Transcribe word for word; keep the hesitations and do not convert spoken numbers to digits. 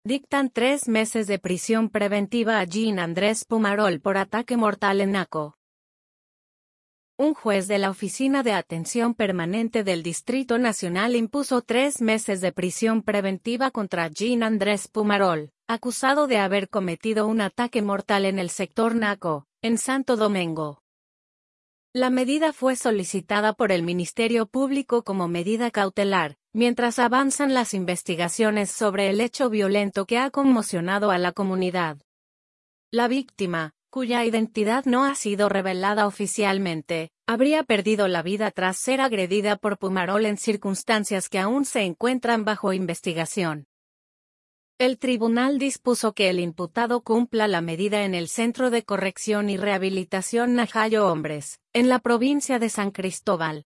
Dictan tres meses de prisión preventiva a Jean Andrés Pumarol por ataque mortal en Naco. Un juez de la Oficina de Atención Permanente del Distrito Nacional impuso tres meses de prisión preventiva contra Jean Andrés Pumarol, acusado de haber cometido un ataque mortal en el sector Naco, en Santo Domingo. La medida fue solicitada por el Ministerio Público como medida cautelar, mientras avanzan las investigaciones sobre el hecho violento que ha conmocionado a la comunidad. La víctima, cuya identidad no ha sido revelada oficialmente, habría perdido la vida tras ser agredida por Pumarol en circunstancias que aún se encuentran bajo investigación. El tribunal dispuso que el imputado cumpla la medida en el Centro de Corrección y Rehabilitación Najayo Hombres, en la provincia de San Cristóbal.